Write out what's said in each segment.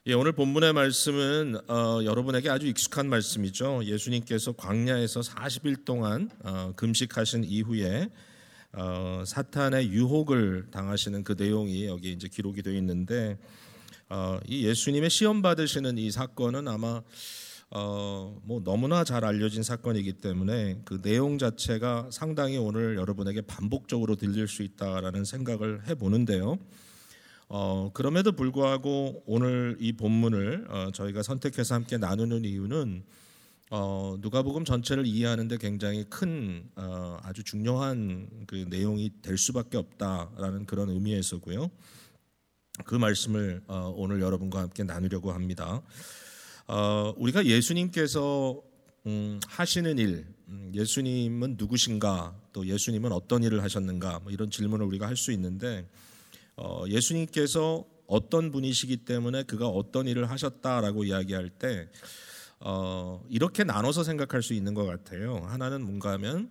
오늘 본문의 말씀은 여러분에게 아주 익숙한 말씀이죠. 예수님께서 광야에서 40일 동안 금식하신 이후에 사탄의 유혹을 당하시는 그 내용이 여기 이제 기록이 되어 있는데, 이 예수님의 시험 받으시는 이 사건은 아마 너무나 잘 알려진 사건이기 때문에 그 내용 자체가 상당히 오늘 여러분에게 반복적으로 들릴 수 있다라는 생각을 해보는데요. 그럼에도 불구하고 오늘 이 본문을 저희가 선택해서 함께 나누는 이유는 누가복음 전체를 이해하는 데 굉장히 큰 아주 중요한 그 내용이 될 수밖에 없다라는 그런 의미에서고요. 그 말씀을 오늘 여러분과 함께 나누려고 합니다. 우리가 예수님께서 하시는 일, 예수님은 누구신가, 또 예수님은 어떤 일을 하셨는가, 이런 질문을 우리가 할 수 있는데, 예수님께서 어떤 분이시기 때문에 그가 어떤 일을 하셨다라고 이야기할 때 이렇게 나눠서 생각할 수 있는 것 같아요. 하나는 뭔가 하면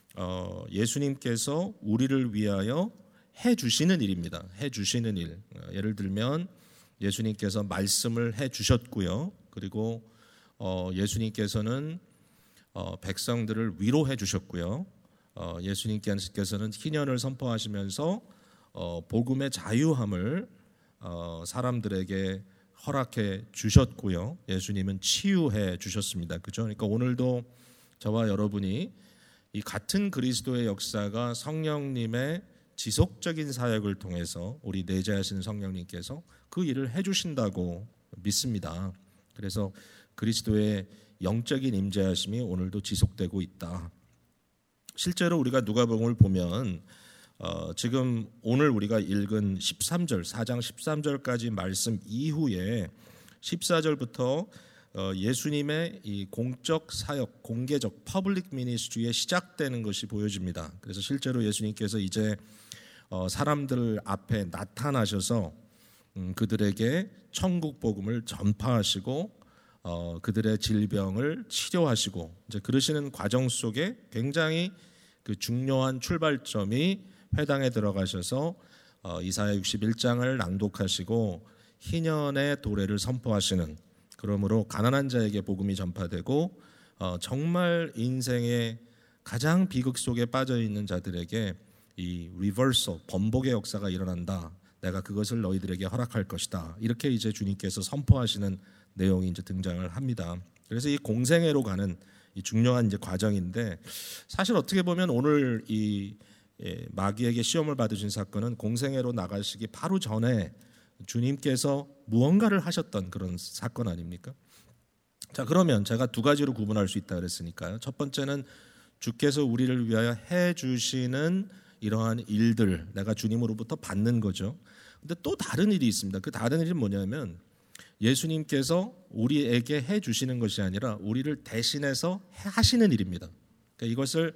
예수님께서 우리를 위하여 해주시는 일입니다. 해주시는 일. 예를 들면 예수님께서 말씀을 해주셨고요. 그리고 예수님께서는 백성들을 위로해 주셨고요. 예수님께서는 희년을 선포하시면서 복음의 자유함을 사람들에게 허락해 주셨고요. 예수님은 치유해 주셨습니다. 그죠? 그러니까 오늘도 저와 여러분이 이 같은 그리스도의 역사가 성령님의 지속적인 사역을 통해서 우리 내재하신 성령님께서 그 일을 해주신다고 믿습니다. 그래서 그리스도의 영적인 임재하심이 오늘도 지속되고 있다. 실제로 우리가 누가복음을 보면 지금 오늘 우리가 읽은 13절, 4장 13절까지 말씀 이후에 14절부터 예수님의 이 공적 사역, 공개적 퍼블릭 미니스트리에 시작되는 것이 보여집니다. 그래서 실제로 예수님께서 이제 사람들 앞에 나타나셔서 그들에게 천국 복음을 전파하시고 그들의 질병을 치료하시고 이제 그러시는 과정 속에 굉장히 그 중요한 출발점이 회당에 들어가셔서 이사야 61장을 낭독하시고 희년의 도래를 선포하시는, 그러므로 가난한 자에게 복음이 전파되고 정말 인생의 가장 비극 속에 빠져있는 자들에게 이 리버설, 번복의 역사가 일어난다. 내가 그것을 너희들에게 허락할 것이다. 이렇게 이제 주님께서 선포하시는 내용이 이제 등장을 합니다. 그래서 이 공생애로 가는 이 중요한 이제 과정인데, 사실 어떻게 보면 오늘 이 마귀에게 시험을 받으신 사건은 공생애로 나가시기 바로 전에 주님께서 무언가를 하셨던 그런 사건 아닙니까? 자, 그러면 제가 두 가지로 구분할 수 있다 그랬으니까요. 첫 번째는 주께서 우리를 위하여 해주시는 이러한 일들, 내가 주님으로부터 받는 거죠. 근데 또 다른 일이 있습니다. 그 다른 일이 뭐냐면 예수님께서 우리에게 해주시는 것이 아니라 우리를 대신해서 하시는 일입니다. 그러니까 이것을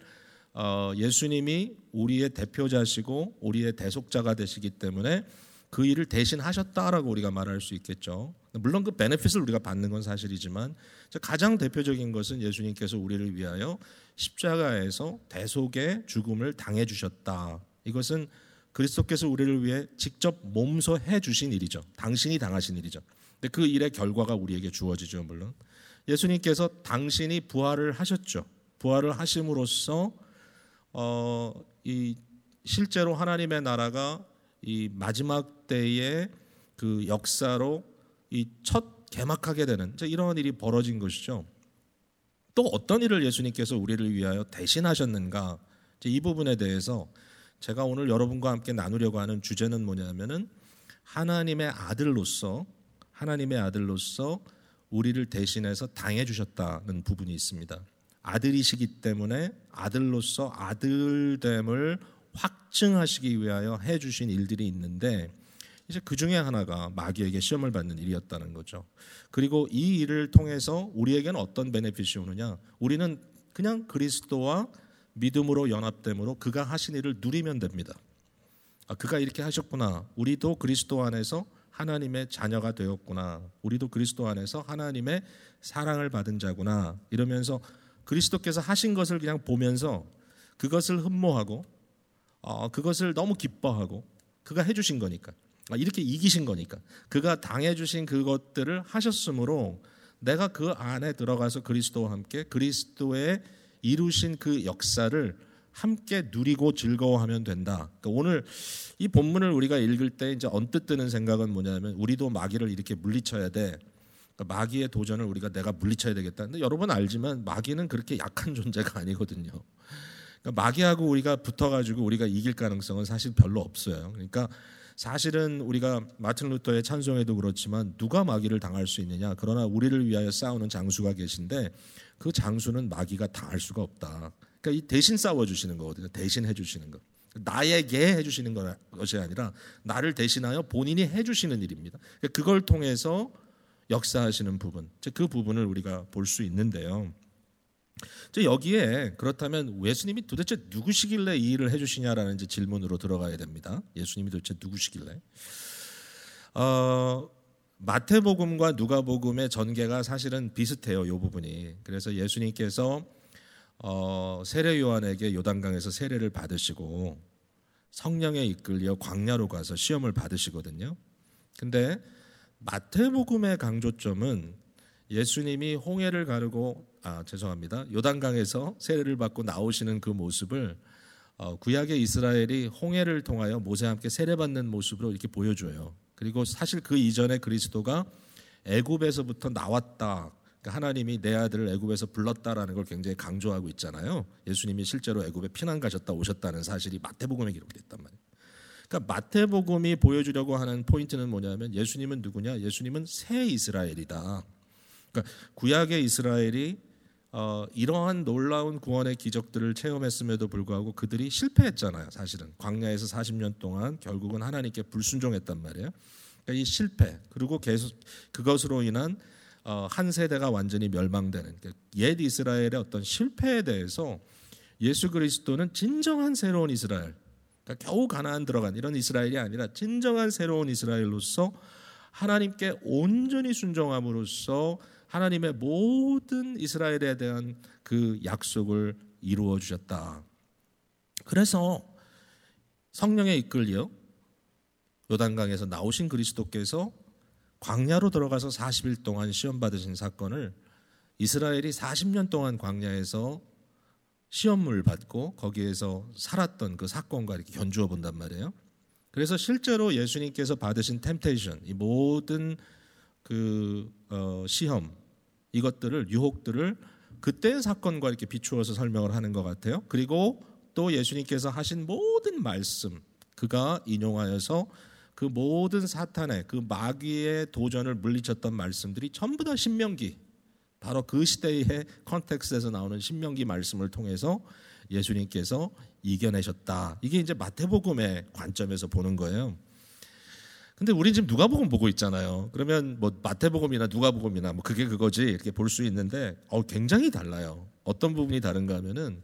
예수님이 우리의 대표자시고 우리의 대속자가 되시기 때문에 그 일을 대신 하셨다라고 우리가 말할 수 있겠죠. 물론 그 베네핏을 우리가 받는 건 사실이지만 가장 대표적인 것은 예수님께서 우리를 위하여 십자가에서 대속의 죽음을 당해 주셨다. 이것은 그리스도께서 우리를 위해 직접 몸소 해주신 일이죠. 당신이 당하신 일이죠. 근데 그 일의 결과가 우리에게 주어지죠. 물론 예수님께서 당신이 부활을 하셨죠. 부활을 하심으로써 이 실제로 하나님의 나라가 이 마지막 때의 그 역사로 이 첫 개막하게 되는 이런 일이 벌어진 것이죠. 또 어떤 일을 예수님께서 우리를 위하여 대신하셨는가? 이 부분에 대해서 제가 오늘 여러분과 함께 나누려고 하는 주제는 뭐냐면은 하나님의 아들로서 우리를 대신해서 당해 주셨다는 부분이 있습니다. 아들이시기 때문에 아들로서 아들됨을 확증하시기 위하여 해주신 일들이 있는데, 이제 그 중에 하나가 마귀에게 시험을 받는 일이었다는 거죠. 그리고 이 일을 통해서 우리에게는 어떤 베네핏이 오느냐? 우리는 그냥 그리스도와 믿음으로 연합됨으로 그가 하신 일을 누리면 됩니다. 그가 이렇게 하셨구나. 우리도 그리스도 안에서 하나님의 자녀가 되었구나. 우리도 그리스도 안에서 하나님의 사랑을 받은 자구나. 이러면서 그리스도께서 하신 것을 그냥 보면서 그것을 흠모하고 그것을 너무 기뻐하고 그가 해주신 거니까 이렇게 이기신 거니까. 그가 당해주신 그것들을 하셨으므로 내가 그 안에 들어가서 그리스도와 함께 그리스도의 이루신 그 역사를 함께 누리고 즐거워하면 된다. 그러니까 오늘 이 본문을 우리가 읽을 때 이제 언뜻 드는 생각은 뭐냐면 우리도 마귀를 이렇게 물리쳐야 돼. 그러니까 마귀의 도전을 우리가 내가 물리쳐야 되겠다. 근데 여러분 알지만 마귀는 그렇게 약한 존재가 아니거든요. 그러니까 마귀하고 우리가 붙어가지고 우리가 이길 가능성은 사실 별로 없어요. 그러니까 사실은 우리가 마틴 루터의 찬송에도 그렇지만 누가 마귀를 당할 수 있느냐. 그러나 우리를 위하여 싸우는 장수가 계신데 그 장수는 마귀가 당할 수가 없다. 그러니까 이 대신 싸워주시는 거거든요. 대신 해주시는 거. 나에게 해주시는 것이 아니라 나를 대신하여 본인이 해주시는 일입니다. 그러니까 그걸 통해서 역사하시는 부분, 그 부분을 우리가 볼 수 있는데요. 여기에 그렇다면 예수님이 도대체 누구시길래 이 일을 해주시냐라는 질문으로 들어가야 됩니다. 예수님이 도대체 누구시길래? 마태복음과 누가복음의 전개가 사실은 비슷해요. 이 부분이. 그래서 예수님께서 세례 요한에게 요단강에서 세례를 받으시고 성령에 이끌려 광야로 가서 시험을 받으시거든요. 근데 마태복음의 강조점은 예수님이 홍해를 가르고 요단강에서 세례를 받고 나오시는 그 모습을 구약의 이스라엘이 홍해를 통하여 모세와 함께 세례받는 모습으로 이렇게 보여줘요. 그리고 사실 그 이전에 그리스도가 애굽에서부터 나왔다. 그러니까 하나님이 내 아들을 애굽에서 불렀다라는 걸 굉장히 강조하고 있잖아요. 예수님이 실제로 애굽에 피난 가셨다 오셨다는 사실이 마태복음에 기록됐단 말이에요. 그러니까 마태복음이 보여주려고 하는 포인트는 뭐냐면 예수님은 누구냐? 예수님은 새 이스라엘이다. 그러니까 구약의 이스라엘이 이러한 놀라운 구원의 기적들을 체험했음에도 불구하고 그들이 실패했잖아요. 사실은 광야에서 40년 동안 결국은 하나님께 불순종했단 말이에요. 그러니까 이 실패 그리고 계속 그것으로 인한 한 세대가 완전히 멸망되는 옛 이스라엘의 어떤 실패에 대해서 예수 그리스도는 진정한 새로운 이스라엘, 그러니까 겨우 가나안 들어간 이런 이스라엘이 아니라 진정한 새로운 이스라엘로서 하나님께 온전히 순종함으로써 하나님의 모든 이스라엘에 대한 그 약속을 이루어 주셨다. 그래서 성령에 이끌려 요단강에서 나오신 그리스도께서 광야로 들어가서 40일 동안 시험 받으신 사건을 이스라엘이 40년 동안 광야에서 시험을 받고 거기에서 살았던 그 사건과 이렇게 견주어 본단 말이에요. 그래서 실제로 예수님께서 받으신 템테이션, 이 모든 그 시험, 이것들을 유혹들을 그때의 사건과 이렇게 비추어서 설명을 하는 것 같아요. 그리고 또 예수님께서 하신 모든 말씀, 그가 인용하여서 그 모든 사탄의 그 마귀의 도전을 물리쳤던 말씀들이 전부 다 신명기, 바로 그 시대의 컨텍스트에서 나오는 신명기 말씀을 통해서 예수님께서 이겨내셨다. 이게 이제 마태복음의 관점에서 보는 거예요. 근데 우린 지금 누가복음 보고 있잖아요. 그러면 뭐 마태복음이나 누가복음이나 뭐 그게 그거지 이렇게 볼 수 있는데 굉장히 달라요. 어떤 부분이 다른가 하면은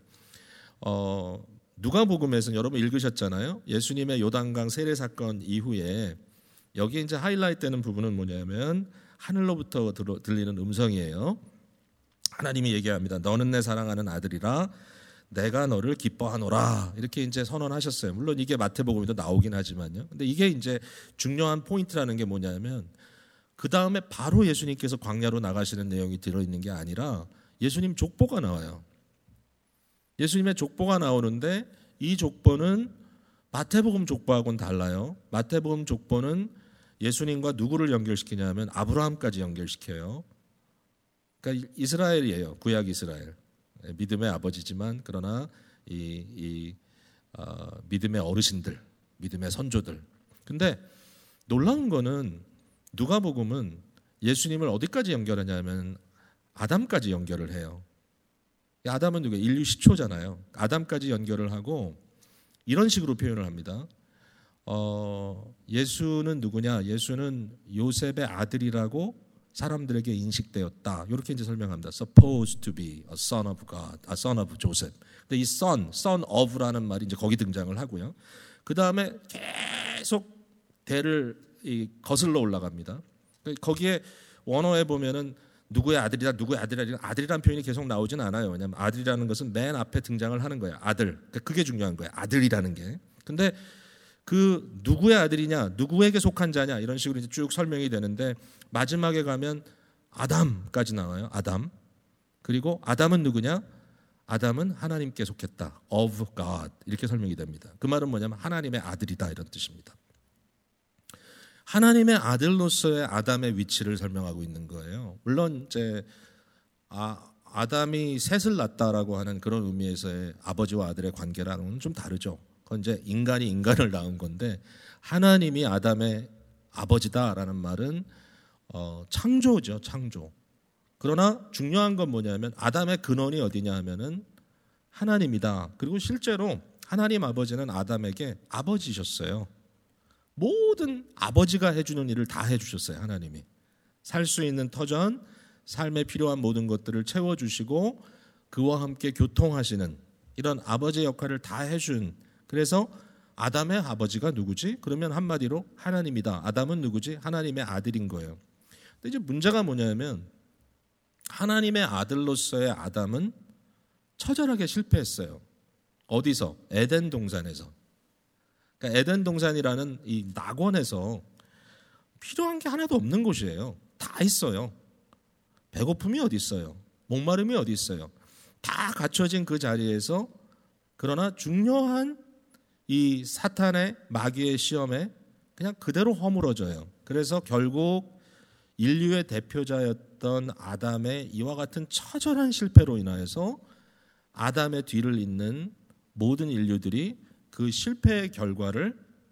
누가복음에서는 여러분 읽으셨잖아요. 예수님의 요단강 세례 사건 이후에 여기 이제 하이라이트 되는 부분은 뭐냐면 하늘로부터 들리는 음성이에요. 하나님이 얘기합니다. 너는 내 사랑하는 아들이라 내가 너를 기뻐하노라. 이렇게 이제 선언하셨어요. 물론 이게 마태복음에도 나오긴 하지만요. 근데 이게 이제 중요한 포인트라는 게 뭐냐면 그 다음에 바로 예수님께서 광야로 나가시는 내용이 들어있는 게 아니라 예수님 족보가 나와요. 예수님의 족보가 나오는데 이 족보는 마태복음 족보하고는 달라요. 마태복음 족보는 예수님과 누구를 연결시키냐면 아브라함까지 연결시켜요. 그러니까 이스라엘이에요. 구약 이스라엘. 믿음의 아버지지만 그러나 믿음의 어르신들, 믿음의 선조들. 근데 놀라운 거는 누가복음은 예수님을 어디까지 연결하냐면 아담까지 연결을 해요. 아담은 누구예요? 인류 시초잖아요. 아담까지 연결을 하고 이런 식으로 표현을 합니다. 예수는 누구냐? 예수는 요셉의 아들이라고 사람들에게 인식되었다. 이렇게 이제 설명합니다. Supposed to be a son of God, a son of Joseph. 근데 이 son of라는 말이 이제 거기 등장을 하고요. 그 다음에 계속 대를 거슬러 올라갑니다. 거기에 원어에 보면은 누구의 아들이다, 누구의 아들이다, 아들이라는 표현이 계속 나오진 않아요. 왜냐하면 아들이라는 것은 맨 앞에 등장을 하는 거예요. 아들. 그게 중요한 거예요. 아들이라는 게. 근데 그 누구의 아들이냐, 누구에게 속한 자냐 이런 식으로 이제 쭉 설명이 되는데 마지막에 가면 아담까지 나와요. 아담. 그리고 아담은 누구냐? 아담은 하나님께 속했다. of God 이렇게 설명이 됩니다. 그 말은 뭐냐면 하나님의 아들이다 이런 뜻입니다. 하나님의 아들로서의 아담의 위치를 설명하고 있는 거예요. 물론 이제 아담이 셋을 낳았다라고 하는 그런 의미에서의 아버지와 아들의 관계랑은 좀 다르죠. 그건 이제 인간이 인간을 낳은 건데 하나님이 아담의 아버지다라는 말은 창조죠, 창조. 그러나 중요한 건 뭐냐면 아담의 근원이 어디냐 하면은 하나님이다. 그리고 실제로 하나님 아버지는 아담에게 아버지셨어요. 모든 아버지가 해주는 일을 다 해주셨어요. 하나님이 살 수 있는 터전, 삶에 필요한 모든 것들을 채워주시고 그와 함께 교통하시는 이런 아버지의 역할을 다 해준. 그래서 아담의 아버지가 누구지? 그러면 한마디로 하나님이다. 아담은 누구지? 하나님의 아들인 거예요. 근데 이제 문제가 뭐냐면 하나님의 아들로서의 아담은 처절하게 실패했어요. 어디서? 에덴 동산에서. 그러니까 에덴 동산이라는 이 낙원에서 필요한 게 하나도 없는 곳이에요. 다 있어요. 배고픔이 어디 있어요? 목마름이 어디 있어요? 다 갖춰진 그 자리에서 그러나 중요한 이 사탄의 마귀의 시험에 그냥 그대로 허물어져요. 그래서 결국 인류의 대표자였던 아담의 이와 같은 처절한 실패로 인하여서 아담의 뒤를 잇는 모든 인류들이 그 실패의 결과를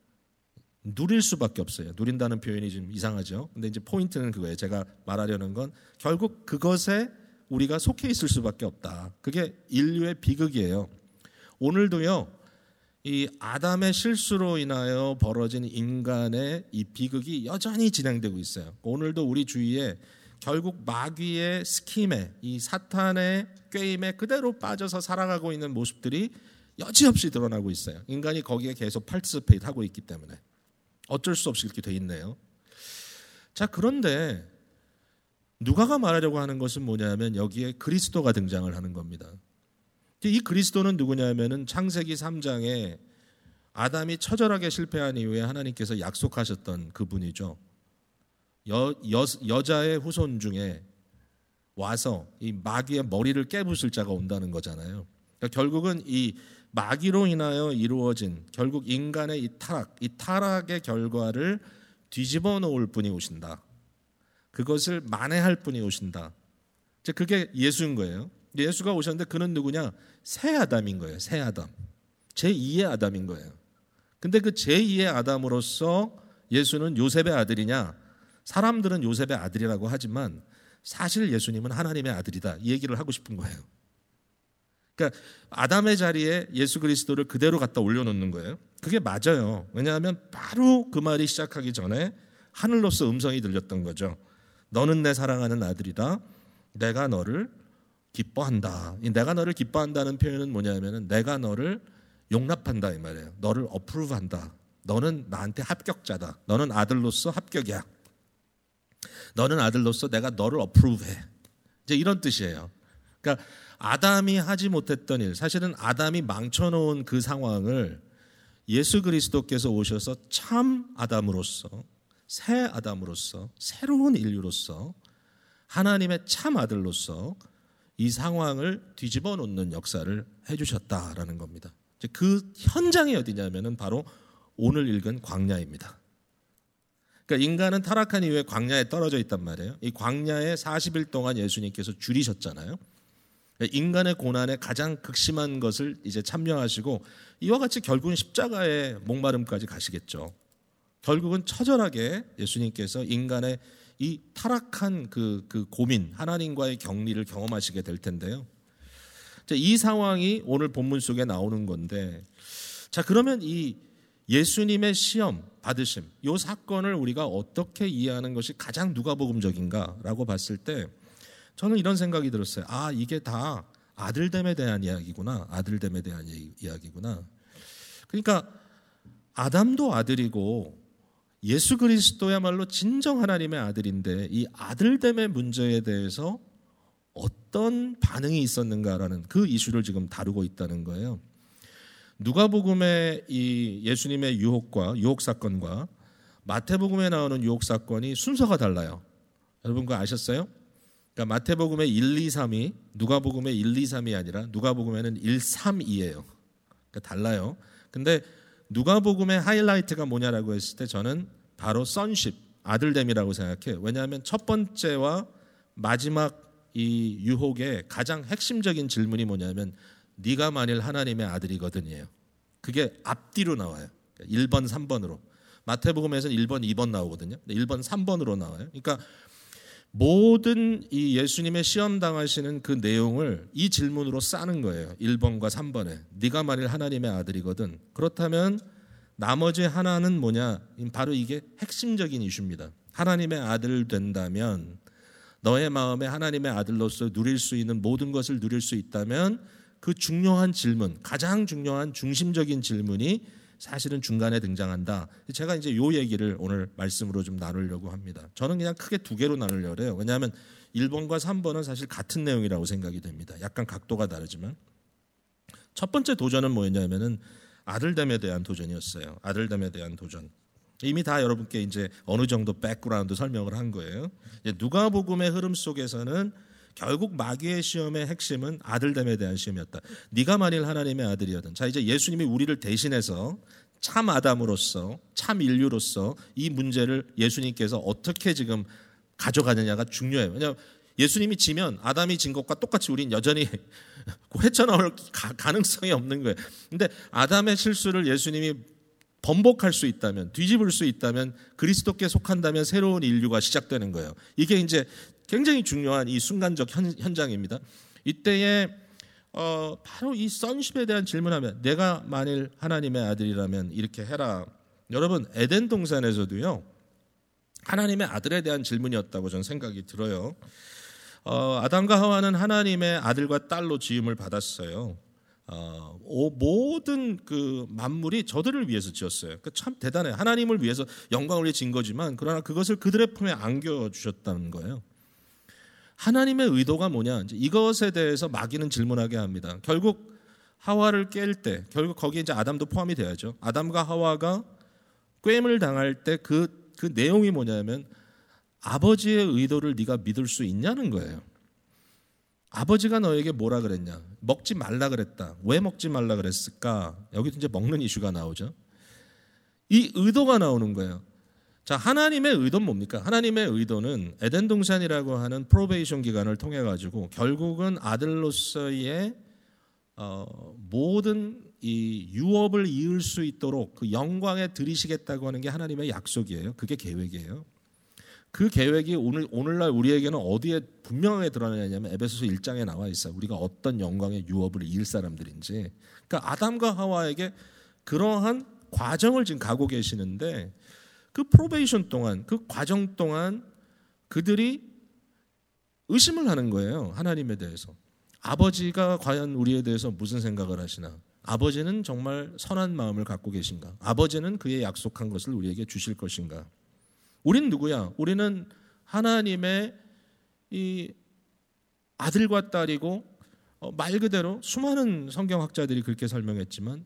누릴 수밖에 없어요. 누린다는 표현이 좀 이상하죠. 근데 이제 포인트는 그거예요. 제가 말하려는 건 결국 그것에 우리가 속해 있을 수밖에 없다. 그게 인류의 비극이에요. 오늘도요. 이 아담의 실수로 인하여 벌어진 인간의 이 비극이 여전히 진행되고 있어요. 오늘도 우리 주위에 결국 마귀의 스킴에 이 사탄의 꾀임에 그대로 빠져서 살아가고 있는 모습들이 여지없이 드러나고 있어요. 인간이 거기에 계속 파티시페이트 하고 있기 때문에 어쩔 수 없이 이렇게 돼 있네요. 자, 그런데 누가가 말하려고 하는 것은 뭐냐면 여기에 그리스도가 등장을 하는 겁니다. 이 그리스도는 누구냐면은 창세기 3장에 아담이 처절하게 실패한 이후에 하나님께서 약속하셨던 그분이죠. 여자의 후손 중에 와서 이 마귀의 머리를 깨부술 자가 온다는 거잖아요. 그러니까 결국은 이 마귀로 인하여 이루어진 결국 인간의 이 타락의 결과를 뒤집어 놓을 분이 오신다. 그것을 만회할 분이 오신다. 이제 그게 예수인 거예요. 예수가 오셨는데 그는 누구냐? 새 아담인 거예요. 새 아담. 제2의 아담인 거예요. 근데 그 제2의 아담으로서 예수는 요셉의 아들이냐? 사람들은 요셉의 아들이라고 하지만 사실 예수님은 하나님의 아들이다. 이 얘기를 하고 싶은 거예요. 그러니까 아담의 자리에 예수 그리스도를 그대로 갖다 올려놓는 거예요. 그게 맞아요. 왜냐하면 바로 그 말이 시작하기 전에 하늘로서 음성이 들렸던 거죠. 너는 내 사랑하는 아들이다. 내가 너를 기뻐한다. 이 내가 너를 기뻐한다는 표현은 뭐냐면은 내가 너를 용납한다 이 말이에요. 너를 어프루브한다. 너는 나한테 합격자다. 너는 아들로서 합격이야. 너는 아들로서 내가 너를 어프루브해. 이제 이런 뜻이에요. 그러니까 아담이 하지 못했던 일, 사실은 아담이 망쳐놓은 그 상황을 예수 그리스도께서 오셔서 참 아담으로서, 새 아담으로서, 새로운 인류로서, 하나님의 참 아들로서 이 상황을 뒤집어 놓는 역사를 해주셨다라는 겁니다. 그 현장이 어디냐면은 바로 오늘 읽은 광야입니다. 그러니까 인간은 타락한 이후에 광야에 떨어져 있단 말이에요. 이 광야에 40일 동안 예수님께서 줄이셨잖아요. 인간의 고난의 가장 극심한 것을 이제 참여하시고 이와 같이 결국은 십자가의 목마름까지 가시겠죠. 결국은 처절하게 예수님께서 인간의 이 타락한 그 고민, 하나님과의 격리를 경험하시게 될 텐데요. 이 상황이 오늘 본문 속에 나오는 건데, 자 그러면 이 예수님의 시험 받으심, 이 사건을 우리가 어떻게 이해하는 것이 가장 누가복음적인가라고 봤을 때 저는 이런 생각이 들었어요. 아, 이게 다 아들됨에 대한 이야기구나. 아들됨에 대한 이야기구나. 그러니까 아담도 아들이고 예수 그리스도야말로 진정 하나님의 아들인데 이 아들됨의 문제에 대해서 어떤 반응이 있었는가라는 그 이슈를 지금 다루고 있다는 거예요. 누가복음의 이 예수님의 유혹 사건과 마태복음에 나오는 유혹 사건이 순서가 달라요. 여러분 그거 아셨어요? 그러니까 마태복음의 1, 2, 3이 누가복음의 1, 2, 3이 아니라 누가복음에는 1, 3, 2예요. 그러니까 달라요. 근데 누가복음의 하이라이트가 뭐냐라고 했을 때 저는 바로 sonship, 아들됨이라고 생각해요. 왜냐하면 첫 번째와 마지막 이 유혹의 가장 핵심적인 질문이 뭐냐면 네가 만일 하나님의 아들이거든이에요. 그게 앞뒤로 나와요. 1번, 3번으로. 마태복음에서는 1번, 2번 나오거든요. 1번, 3번으로 나와요. 그러니까 모든 이 예수님의 시험 당하시는 그 내용을 이 질문으로 싸는 거예요. 1번과 3번에. 네가 만일 하나님의 아들이거든. 그렇다면 나머지 하나는 뭐냐? 바로 이게 핵심적인 이슈입니다. 하나님의 아들 된다면 너의 마음에 하나님의 아들로서 누릴 수 있는 모든 것을 누릴 수 있다면 그 중요한 질문, 가장 중요한 중심적인 질문이 사실은 중간에 등장한다. 제가 이제 요 얘기를 오늘 말씀으로 좀 나누려고 합니다. 저는 그냥 크게 두 개로 나누려고 해요. 왜냐하면 1번과 3번은 사실 같은 내용이라고 생각이 됩니다. 약간 각도가 다르지만 첫 번째 도전은 뭐였냐면은 아들됨에 대한 도전이었어요. 아들됨에 대한 도전. 이미 다 여러분께 이제 어느 정도 백그라운드 설명을 한 거예요. 누가복음의 흐름 속에서는 결국 마귀의 시험의 핵심은 아들됨에 대한 시험이었다. 네가 만일 하나님의 아들이었던. 자, 이제 예수님이 우리를 대신해서 참 아담으로서 참 인류로서 이 문제를 예수님께서 어떻게 지금 가져가느냐가 중요해요. 왜냐하면 예수님이 지면 아담이 진 것과 똑같이 우린 여전히 헤쳐나올 가능성이 없는 거예요. 근데 아담의 실수를 예수님이 번복할 수 있다면, 뒤집을 수 있다면, 그리스도께 속한다면 새로운 인류가 시작되는 거예요. 이게 이제 굉장히 중요한 이 순간적 현장입니다. 이때에 바로 이 sonship에 대한 질문하면 내가 만일 하나님의 아들이라면 이렇게 해라. 여러분 에덴 동산에서도요 하나님의 아들에 대한 질문이었다고 저는 생각이 들어요. 아담과 하와는 하나님의 아들과 딸로 지음을 받았어요. 모든 그 만물이 저들을 위해서 지었어요. 참 대단해요. 하나님을 위해서 영광을 위해 진 거지만 그러나 그것을 그들의 품에 안겨주셨다는 거예요. 하나님의 의도가 뭐냐? 이제 이것에 대해서 마귀는 질문하게 합니다. 결국 하와를 깰 때, 결국 거기에 이제 아담도 포함이 돼야죠. 아담과 하와가 꿰임을 당할 때 그 내용이 뭐냐면 아버지의 의도를 네가 믿을 수 있냐는 거예요. 아버지가 너에게 뭐라 그랬냐? 먹지 말라 그랬다. 왜 먹지 말라 그랬을까? 여기도 이제 먹는 이슈가 나오죠. 이 의도가 나오는 거예요. 자, 하나님의 의도는 뭡니까? 하나님의 의도는 에덴 동산이라고 하는 프로베이션 기간을 통해 가지고 결국은 아들로서의 모든 이 유업을 이을 수 있도록 그 영광에 들이시겠다고 하는 게 하나님의 약속이에요. 그게 계획이에요. 그 계획이 오늘날 우리에게는 어디에 분명하게 드러나냐면 에베소서 1장에 나와 있어요. 우리가 어떤 영광의 유업을 이을 사람들인지. 그러니까 아담과 하와에게 그러한 과정을 지금 가고 계시는데 그 프로베이션 동안, 그 과정 동안 그들이 의심을 하는 거예요. 하나님에 대해서. 아버지가 과연 우리에 대해서 무슨 생각을 하시나? 아버지는 정말 선한 마음을 갖고 계신가? 아버지는 그의 약속한 것을 우리에게 주실 것인가? 우리는 누구야? 우리는 하나님의 이 아들과 딸이고 말 그대로 수많은 성경학자들이 그렇게 설명했지만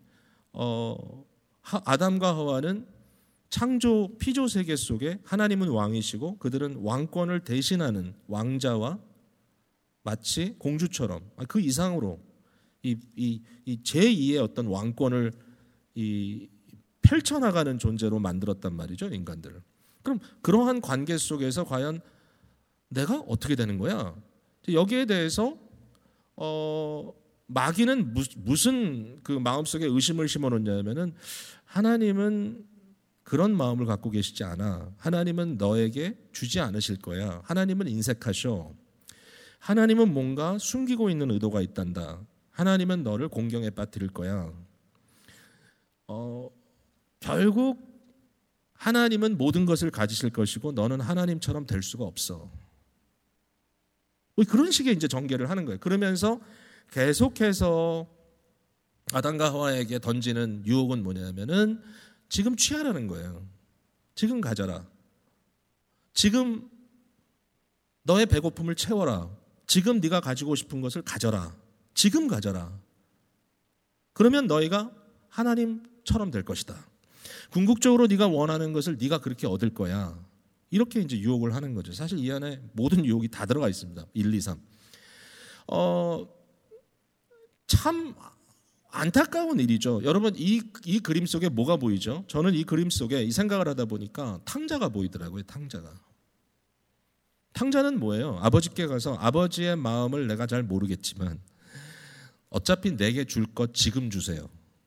아담과 하와는 창조 피조 세계 속에 하나님은 왕이시고 그들은 왕권을 대신하는 왕자와 마치 공주처럼 그 이상으로 이 제2의 어떤 왕권을 펼쳐나가는 존재로 만들었단 말이죠, 인간들을. 그럼 그러한 관계 속에서 과연 내가 어떻게 되는 거야? 여기에 대해서 마귀는 무슨 그 마음속에 의심을 심어놓냐면은 하나님은 그런 마음을 갖고 계시지 않아. 하나님은 너에게 주지 않으실 거야. 하나님은 인색하셔. 하나님은 뭔가 숨기고 있는 의도가 있단다. 하나님은 너를 공경에 빠뜨릴 거야. 결국 하나님은 모든 것을 가지실 것이고 너는 하나님처럼 될 수가 없어. 그런 식의 이제 전개를 하는 거예요. 그러면서 계속해서 아담과 하와에게 던지는 유혹은 뭐냐면은 지금 취하라는 거예요. 지금 가져라. 지금 너의 배고픔을 채워라. 지금 네가 가지고 싶은 것을 가져라. 지금 가져라. 그러면 너희가 하나님처럼 될 것이다. 궁극적으로 네가 원하는 것을 네가 그렇게 얻을 거야. 이렇게 이제 유혹을 하는 거죠. 사실 이 안에 모든 유혹이 다 들어가 있습니다. 1, 2, 3. 참 안타까운 일이죠. 여러분 이 그림 속에 뭐가 보이죠? 저는 이 그림 속에 이 생각을 하다 보니까 탕자가 보이더라고요. 탕자는 뭐예요? 아버지께 가서 아버지의 마음을 내가 잘 모르겠지만 어차피 내게 줄 것 지금 주세요.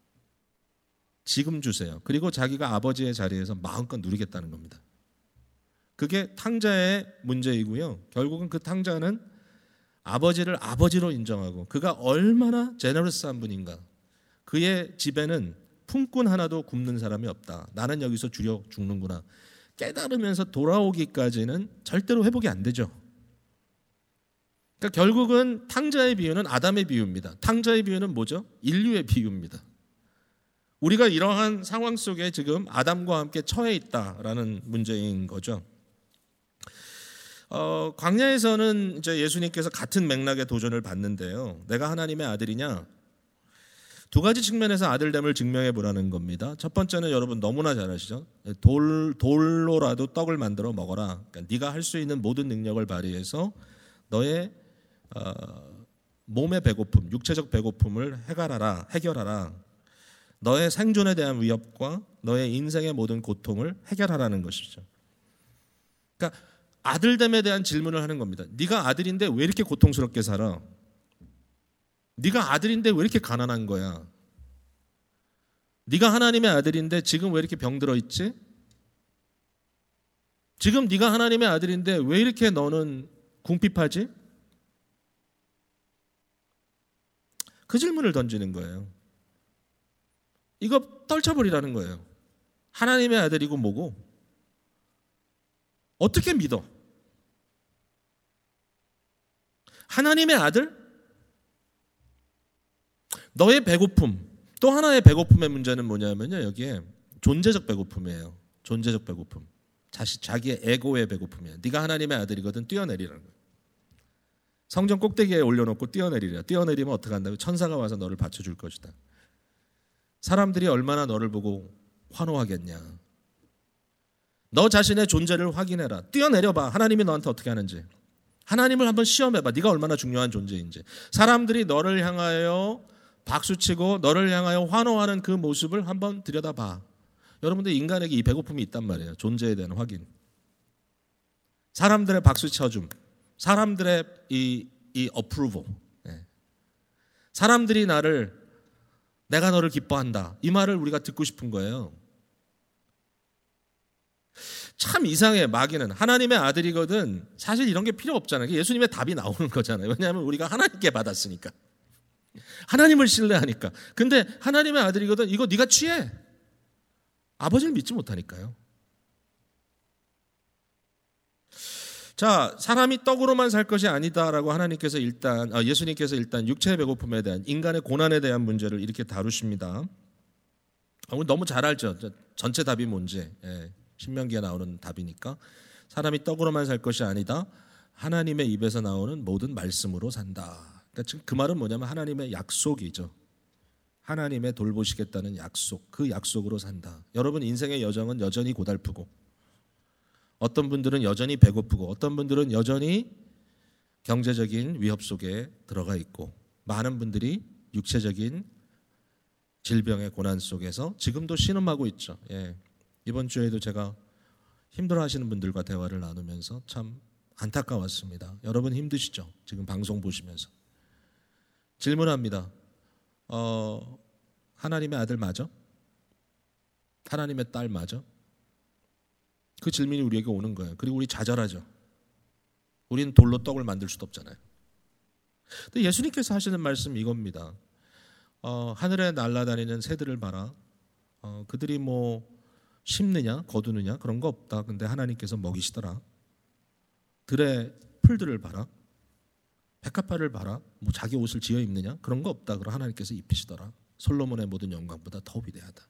지금 주세요. 그리고 자기가 아버지의 자리에서 마음껏 누리겠다는 겁니다. 그게 탕자의 문제이고요. 결국은 그 탕자는 아버지를 아버지로 인정하고 그가 얼마나 제너러스한 분인가. 그의 집에는 품꾼 하나도 굶는 사람이 없다. 나는 여기서 주려 죽는구나. 깨달으면서 돌아오기까지는 절대로 회복이 안 되죠. 그러니까 결국은 탕자의 비유는 아담의 비유입니다. 탕자의 비유는 뭐죠? 인류의 비유입니다. 우리가 이러한 상황 속에 지금 아담과 함께 처해 있다라는 문제인 거죠. 광야에서는 이제 예수님께서 같은 맥락의 도전을 받는데요. 내가 하나님의 아들이냐? 두 가지 측면에서 아들됨을 증명해 보라는 겁니다. 첫 번째는 여러분 너무나 잘 아시죠? 돌로라도 떡을 만들어 먹어라. 그러니까 네가 할 수 있는 모든 능력을 발휘해서 너의 몸의 배고픔, 육체적 배고픔을 해결하라. 너의 생존에 대한 위협과 너의 인생의 모든 고통을 해결하라는 것이죠. 그러니까 아들됨에 대한 질문을 하는 겁니다. 네가 아들인데 왜 이렇게 고통스럽게 살아? 네가 아들인데 왜 이렇게 가난한 거야? 네가 하나님의 아들인데 지금 왜 이렇게 병들어 있지? 지금 네가 하나님의 아들인데 왜 이렇게 너는 궁핍하지? 그 질문을 던지는 거예요. 이거 떨쳐버리라는 거예요. 하나님의 아들이고 뭐고? 어떻게 믿어? 하나님의 아들? 너의 배고픔, 또 하나의 배고픔의 문제는 뭐냐면요. 여기에 존재적 배고픔이에요. 존재적 배고픔. 자기의 에고의 배고픔이에요. 네가 하나님의 아들이거든 뛰어내리라는 거예요. 성전 꼭대기에 올려놓고 뛰어내리라. 뛰어내리면 어떻게 한다고? 천사가 와서 너를 받쳐줄 것이다. 사람들이 얼마나 너를 보고 환호하겠냐. 너 자신의 존재를 확인해라. 뛰어내려봐. 하나님이 너한테 어떻게 하는지. 하나님을 한번 시험해봐. 네가 얼마나 중요한 존재인지. 사람들이 너를 향하여 박수치고 너를 향하여 환호하는 그 모습을 한번 들여다봐. 여러분들 인간에게 이 배고픔이 있단 말이에요. 존재에 대한 확인. 사람들의 박수 쳐줌. 사람들의 이 approval. 사람들이 내가 너를 기뻐한다. 이 말을 우리가 듣고 싶은 거예요. 참 이상해. 마귀는 하나님의 아들이거든. 사실 이런 게 필요 없잖아요. 예수님의 답이 나오는 거잖아요. 왜냐하면 우리가 하나님께 받았으니까. 하나님을 신뢰하니까. 근데 하나님의 아들이거든. 이거 네가 취해. 아버지를 믿지 못하니까요. 자, 사람이 떡으로만 살 것이 아니다라고 예수님께서 일단 육체의 배고픔에 대한 인간의 고난에 대한 문제를 이렇게 다루십니다. 우리 너무 잘 알죠. 전체 답이 뭔지. 신명기에 나오는 답이니까. 사람이 떡으로만 살 것이 아니다. 하나님의 입에서 나오는 모든 말씀으로 산다. 그러니까 지금 그 말은 뭐냐면 하나님의 약속이죠. 하나님의 돌보시겠다는 약속. 그 약속으로 산다. 여러분 인생의 여정은 여전히 고달프고 어떤 분들은 여전히 배고프고 어떤 분들은 여전히 경제적인 위협 속에 들어가 있고 많은 분들이 육체적인 질병의 고난 속에서 지금도 신음하고 있죠. 이번 주에도 제가 힘들어하시는 분들과 대화를 나누면서 참 안타까웠습니다. 여러분 힘드시죠? 지금 방송 보시면서. 질문합니다. 하나님의 아들 맞아? 하나님의 딸 맞아? 그 질문이 우리에게 오는 거예요. 그리고 우리 좌절하죠. 우리는 돌로 떡을 만들 수도 없잖아요. 근데 예수님께서 하시는 말씀 이겁니다. 하늘에 날아다니는 새들을 봐라. 그들이 뭐 심느냐 거두느냐 그런 거 없다. 근데 하나님께서 먹이시더라. 들의 풀들을 봐라. 백합화를 봐라. 뭐 자기 옷을 지어 입느냐 그런 거 없다. 그럼 하나님께서 입히시더라. 솔로몬의 모든 영광보다 더 위대하다.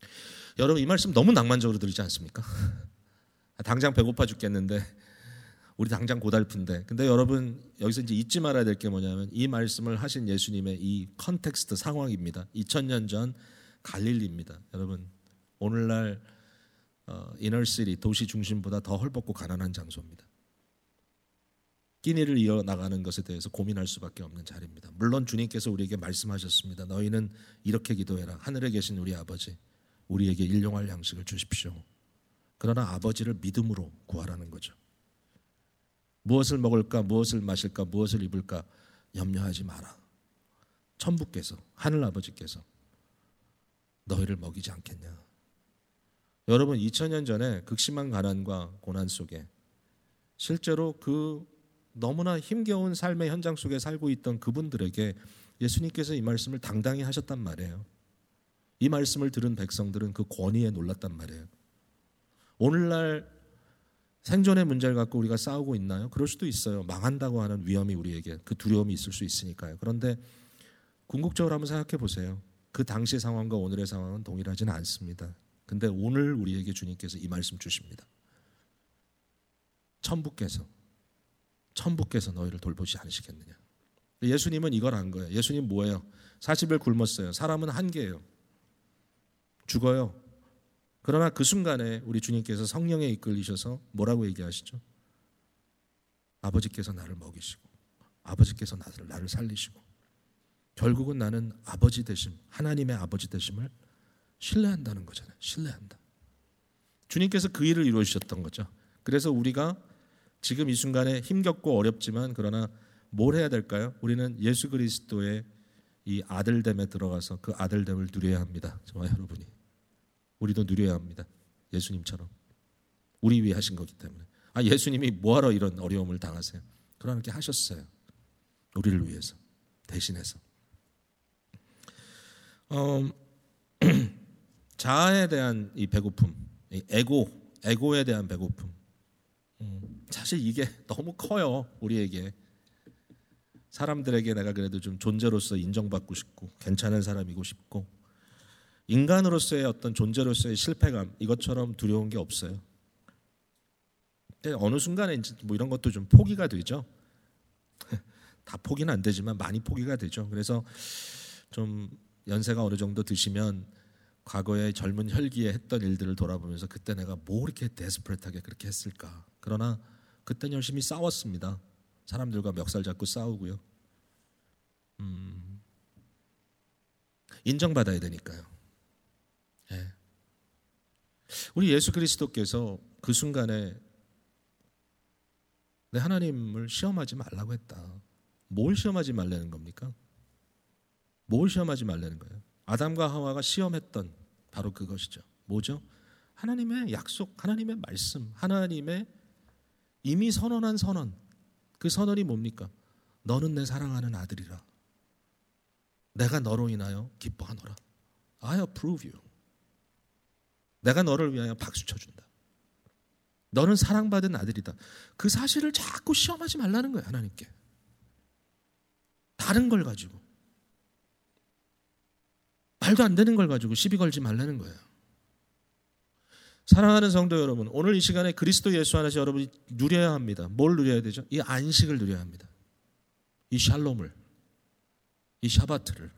여러분 이 말씀 너무 낭만적으로 들리지 않습니까? 당장 배고파 죽겠는데 우리 당장 고달픈데. 근데 여러분 여기서 이제 잊지 말아야 될 게 뭐냐면 이 말씀을 하신 예수님의 이 컨텍스트 상황입니다. 2000년 전 갈릴리입니다. 여러분 오늘날 이너시티 도시 중심보다 더 헐벗고 가난한 장소입니다. 끼니를 이어나가는 것에 대해서 고민할 수밖에 없는 자리입니다. 물론 주님께서 우리에게 말씀하셨습니다. 너희는 이렇게 기도해라. 하늘에 계신 우리 아버지, 우리에게 일용할 양식을 주십시오. 그러나 아버지를 믿음으로 구하라는 거죠. 무엇을 먹을까, 무엇을 마실까, 무엇을 입을까 염려하지 마라. 천부께서, 하늘 아버지께서 너희를 먹이지 않겠냐. 여러분 2000년 전에 극심한 가난과 고난 속에 실제로 그 너무나 힘겨운 삶의 현장 속에 살고 있던 그분들에게 예수님께서 이 말씀을 당당히 하셨단 말이에요. 이 말씀을 들은 백성들은 그 권위에 놀랐단 말이에요. 오늘날 생존의 문제를 갖고 우리가 싸우고 있나요? 그럴 수도 있어요. 망한다고 하는 위험이 우리에게, 그 두려움이 있을 수 있으니까요. 그런데 궁극적으로 한번 생각해 보세요. 그 당시 상황과 오늘의 상황은 동일하지는 않습니다. 근데 오늘 우리에게 주님께서 이 말씀 주십니다. 천부께서 너희를 돌보지 않으시겠느냐. 예수님은 이걸 안 거예요. 예수님 뭐예요? 40일 굶었어요. 사람은 한계예요. 죽어요. 그러나 그 순간에 우리 주님께서 성령에 이끌리셔서 뭐라고 얘기하시죠? 아버지께서 나를 먹이시고 아버지께서 나를 살리시고 결국은 나는 아버지 되심, 하나님의 아버지 되심을 신뢰한다는 거잖아요. 신뢰한다. 주님께서 그 일을 이루어주셨던 거죠. 그래서 우리가 지금 이 순간에 힘겹고 어렵지만 그러나 뭘 해야 될까요? 우리는 예수 그리스도의 이 아들됨에 들어가서 그 아들됨을 누려야 합니다. 저와 여러분이. 우리도 누려야 합니다. 예수님처럼. 우리 위해 하신 거기 때문에. 예수님이 뭐하러 이런 어려움을 당하세요? 그렇게 하셨어요. 우리를 위해서. 대신해서. 자아에 대한 이 배고픔, 이 에고에 대한 배고픔. 사실 이게 너무 커요. 우리에게. 사람들에게 내가 그래도 좀 존재로서 인정받고 싶고 괜찮은 사람이고 싶고 인간으로서의 어떤 존재로서의 실패감 이것처럼 두려운 게 없어요. 근데 어느 순간에 이제 뭐 이런 것도 좀 포기가 되죠. 다 포기는 안 되지만 많이 포기가 되죠. 그래서 좀 연세가 어느 정도 드시면 과거의 젊은 혈기에 했던 일들을 돌아보면서 그때 내가 뭐 이렇게 데스퍼레이트하게 그렇게 했을까. 그러나 그때는 열심히 싸웠습니다. 사람들과 멱살 잡고 싸우고요. 인정받아야 되니까요. 예. 우리 예수 그리스도께서 그 순간에 내 하나님을 시험하지 말라고 했다. 뭘 시험하지 말라는 겁니까? 뭘 시험하지 말라는 거예요? 아담과 하와가 시험했던 바로 그것이죠. 뭐죠? 하나님의 약속, 하나님의 말씀, 하나님의 이미 선언한 선언. 그 선언이 뭡니까? 너는 내 사랑하는 아들이라. 내가 너로 인하여 기뻐하노라. I approve you. 내가 너를 위하여 박수 쳐준다. 너는 사랑받은 아들이다. 그 사실을 자꾸 시험하지 말라는 거예요. 하나님께. 다른 걸 가지고. 말도 안 되는 걸 가지고 시비 걸지 말라는 거예요. 사랑하는 성도 여러분, 오늘 이 시간에 그리스도 예수 안에서 여러분이 누려야 합니다. 뭘 누려야 되죠? 이 안식을 누려야 합니다. 이 샬롬을, 이 샤바트를.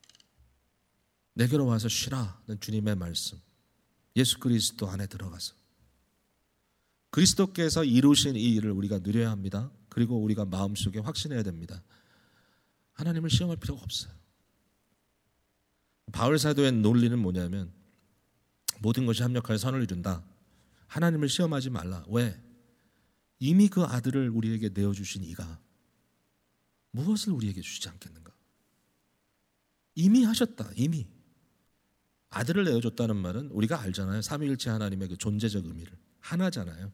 내게로 와서 쉬라는 주님의 말씀. 예수 그리스도 안에 들어가서 그리스도께서 이루신 이 일을 우리가 누려야 합니다. 그리고 우리가 마음속에 확신해야 됩니다. 하나님을 시험할 필요가 없어요. 바울 사도의 논리는 뭐냐면 모든 것이 합력하여 선을 이룬다. 하나님을 시험하지 말라. 왜? 이미 그 아들을 우리에게 내어주신 이가 무엇을 우리에게 주시지 않겠는가? 이미 하셨다. 이미. 아들을 내어줬다는 말은 우리가 알잖아요. 삼위일체 하나님의 그 존재적 의미를. 하나잖아요.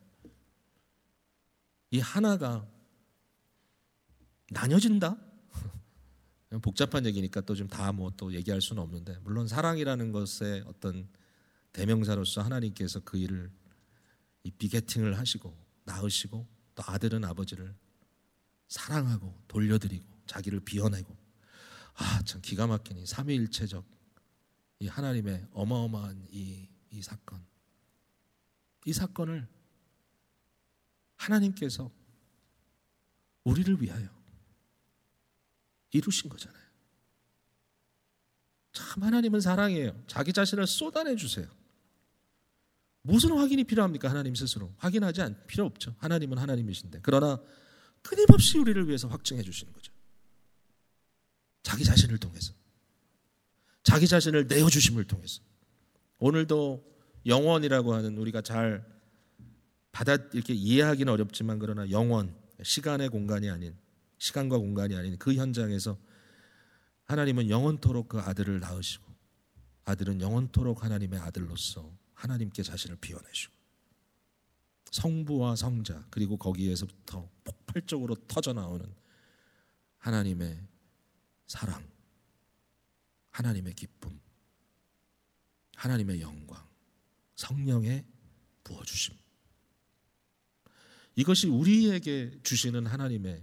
이 하나가 나뉘어진다? 복잡한 얘기니까 또 좀 다 뭐 또 얘기할 수는 없는데 물론 사랑이라는 것의 어떤 대명사로서 하나님께서 그 일을 이 비게팅을 하시고 낳으시고 또 아들은 아버지를 사랑하고 돌려드리고 자기를 비워내고 참 기가 막힌 이 삼위일체적 이 하나님의 어마어마한 이 사건 이 사건을 하나님께서 우리를 위하여 이루신 거잖아요. 참 하나님은 사랑이에요. 자기 자신을 쏟아내 주세요. 무슨 확인이 필요합니까? 하나님 스스로 확인하지 필요 없죠. 하나님은 하나님이신데. 그러나 끊임없이 우리를 위해서 확증해 주시는 거죠. 자기 자신을 통해서, 자기 자신을 내어주심을 통해서. 오늘도 영원이라고 하는, 우리가 잘 이렇게 이해하기는 어렵지만, 그러나 영원, 시간의 공간이 아닌, 시간과 공간이 아닌 그 현장에서 하나님은 영원토록 그 아들을 낳으시고, 아들은 영원토록 하나님의 아들로서 하나님께 자신을 비워내시고, 성부와 성자, 그리고 거기에서부터 폭발적으로 터져나오는 하나님의 사랑, 하나님의 기쁨, 하나님의 영광, 성령의 부어주심. 이것이 우리에게 주시는 하나님의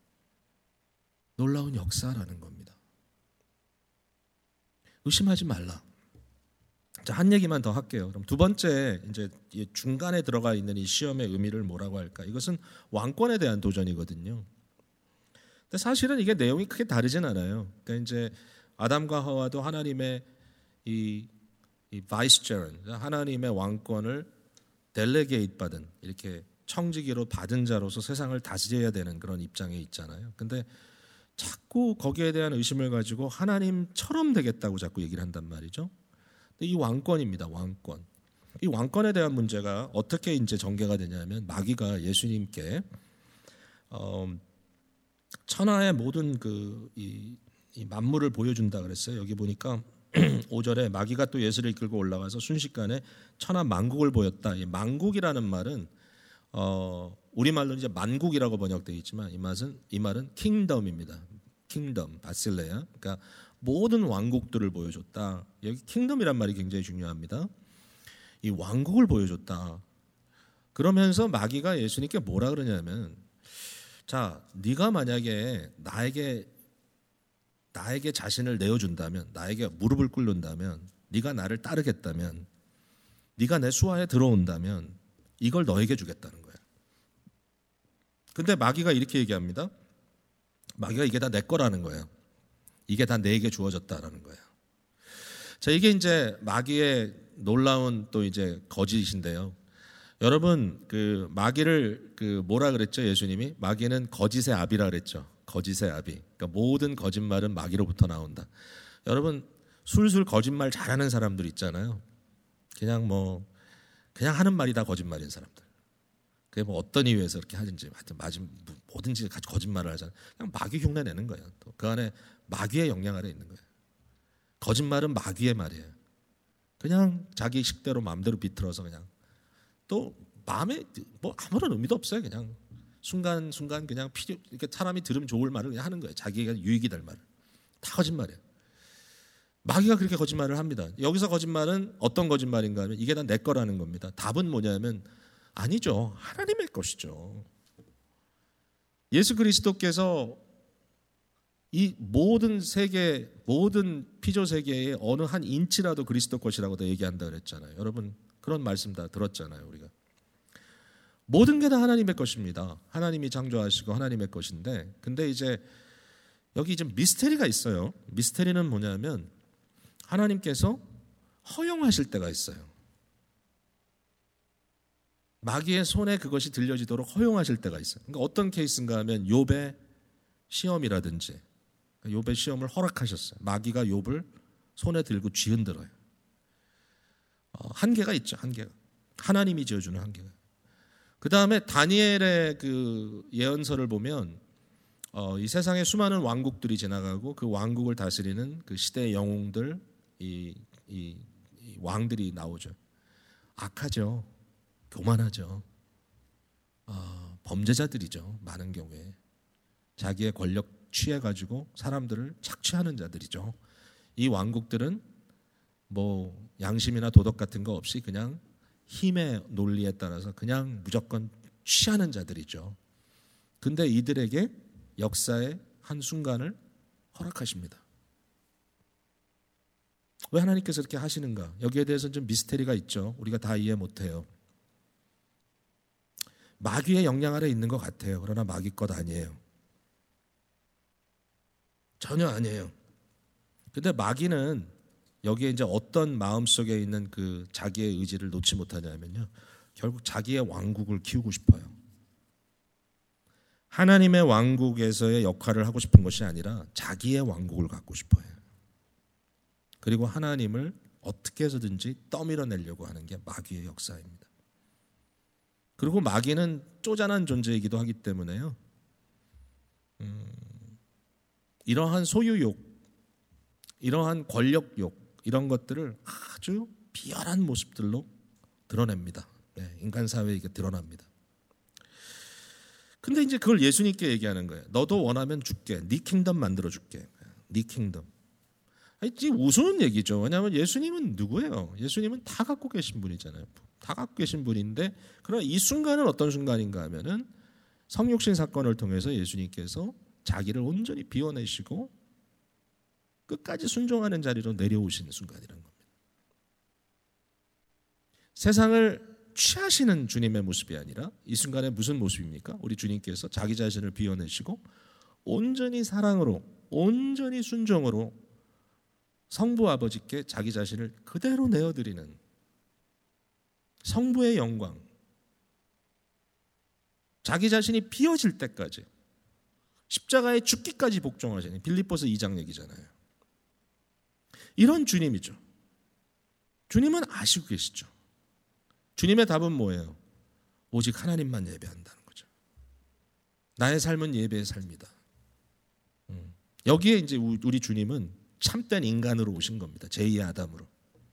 놀라운 역사라는 겁니다. 의심하지 말라. 자, 한 얘기만 더 할게요. 그럼 두 번째, 이제 중간에 들어가 있는 이 시험의 의미를 뭐라고 할까? 이것은 왕권에 대한 도전이거든요. 근데 사실은 이게 내용이 크게 다르진 않아요. 그러니까 이제 아담과 하와도 하나님의 이 바이스처런, 하나님의 왕권을 델레게이트 받은, 이렇게 청지기로 받은 자로서 세상을 다스려야 되는 그런 입장에 있잖아요. 근데 자꾸 거기에 대한 의심을 가지고 하나님처럼 되겠다고 자꾸 얘기를 한단 말이죠. 근데 이 왕권입니다. 왕권. 이 왕권에 대한 문제가 어떻게 이제 전개가 되냐면, 마귀가 예수님께 천하의 모든 이 만물을 보여준다 그랬어요. 여기 보니까 5절에 마귀가 또 예수를 이끌고 올라가서 순식간에 천하 만국을 보였다. 이 만국이라는 말은 우리말로 이제 만국이라고 번역되어 있지만, 이 말은 킹덤입니다. 킹덤, 바실레아. 그러니까 모든 왕국들을 보여줬다. 여기 킹덤이란 말이 굉장히 중요합니다. 이 왕국을 보여줬다. 그러면서 마귀가 예수님께 뭐라 그러냐면, 자, 네가 만약에 나에게 자신을 내어준다면, 나에게 무릎을 꿇는다면, 네가 나를 따르겠다면, 네가 내 수하에 들어온다면 이걸 너에게 주겠다는 거예요. 근데 마귀가 이렇게 얘기합니다. 마귀가 이게 다 내 거라는 거예요. 이게 다 내게 주어졌다라는 거예요. 자, 이게 이제 마귀의 놀라운 또 이제 거짓인데요. 여러분, 그 마귀를 뭐라 그랬죠? 예수님이 마귀는 거짓의 아비라 그랬죠. 거짓의 아비. 그러니까 모든 거짓말은 마귀로부터 나온다. 여러분, 술술 거짓말 잘하는 사람들 있잖아요. 그냥 하는 말이 다 거짓말인 사람들. 그게 뭐 어떤 이유에서 그렇게 하든지, 하여튼 뭐든지 같이 거짓말을 하잖아요. 그냥 마귀 흉내 내는 거예요. 또 그 안에 마귀의 영향 아래 있는 거예요. 거짓말은 마귀의 말이에요. 그냥 자기 식대로 마음대로 비틀어서 그냥, 또 마음에 뭐 아무런 의미도 없어요. 그냥 순간 그냥 이렇게 사람이 들으면 좋을 말을 그냥 하는 거예요. 자기가 유익이 될 말을. 다 거짓말이에요. 마귀가 그렇게 거짓말을 합니다. 여기서 거짓말은 어떤 거짓말인가 하면, 이게 다 내 거라는 겁니다. 답은 뭐냐면, 아니죠. 하나님의 것이죠. 예수 그리스도께서 이 모든 세계, 모든 피조 세계의 어느 한 인치라도 그리스도 것이라고 다 얘기한다 그랬잖아요. 여러분, 그런 말씀 다 들었잖아요. 우리가 모든 게 다 하나님의 것입니다. 하나님이 창조하시고 하나님의 것인데, 근데 이제 여기 좀 미스테리가 있어요. 미스테리는 뭐냐면, 하나님께서 허용하실 때가 있어요. 마귀의 손에 그것이 들려지도록 허용하실 때가 있어요. 그러니까 어떤 케이스인가 하면 욥의 시험이라든지, 욥의 시험을 허락하셨어요. 마귀가 욥을 손에 들고 쥐흔들어요. 한계가 있죠. 한계가. 하나님이 지어주는 한계가. 그 다음에 다니엘의 그 예언서를 보면 이 세상에 수많은 왕국들이 지나가고 그 왕국을 다스리는 그 시대의 영웅들, 이 왕들이 나오죠. 악하죠. 교만하죠. 범죄자들이죠. 많은 경우에 자기의 권력 취해가지고 사람들을 착취하는 자들이죠. 이 왕국들은 뭐 양심이나 도덕 같은 거 없이 그냥 힘의 논리에 따라서 그냥 무조건 취하는 자들이죠. 근데 이들에게 역사의 한 순간을 허락하십니다. 왜 하나님께서 이렇게 하시는가? 여기에 대해서는 좀 미스테리가 있죠. 우리가 다 이해 못해요. 마귀의 영향 아래 있는 것 같아요. 그러나 마귀 것 아니에요. 전혀 아니에요. 근데 마귀는 여기에 이제 어떤 마음속에 있는 그 자기의 의지를 놓지 못하냐면요, 결국 자기의 왕국을 키우고 싶어요. 하나님의 왕국에서의 역할을 하고 싶은 것이 아니라 자기의 왕국을 갖고 싶어요. 그리고 하나님을 어떻게 해서든지 떠밀어내려고 하는 게 마귀의 역사입니다. 그리고 마귀는 쪼잔한 존재이기도 하기 때문에요, 이러한 소유욕, 이러한 권력욕, 이런 것들을 아주 비열한 모습들로 드러냅니다. 네, 인간 사회에 이게 드러납니다. 근데 이제 그걸 예수님께 얘기하는 거예요. 너도 원하면 줄게. 네 킹덤 만들어 줄게. 네 킹덤. 아니, 지금 우스운 얘기죠. 왜냐하면 예수님은 누구예요? 예수님은 다 갖고 계신 분이잖아요. 다 갖고 계신 분인데, 그러나 이 순간은 어떤 순간인가 하면은 성육신 사건을 통해서 예수님께서 자기를 온전히 비워내시고 끝까지 순종하는 자리로 내려오시는 순간이라는 겁니다. 세상을 취하시는 주님의 모습이 아니라 이 순간에 무슨 모습입니까? 우리 주님께서 자기 자신을 비워내시고 온전히 사랑으로, 온전히 순종으로 성부 아버지께 자기 자신을 그대로 내어드리는 성부의 영광, 자기 자신이 비워질 때까지 십자가에 죽기까지 복종하시는, 빌립보서 2장 얘기잖아요. 이런 주님이죠. 주님은 아시고 계시죠. 주님의 답은 뭐예요? 오직 하나님만 예배한다는 거죠. 나의 삶은 예배의 삶이다. 여기에 이제 우리 주님은 참된 인간으로 오신 겁니다. 제2의 아담으로.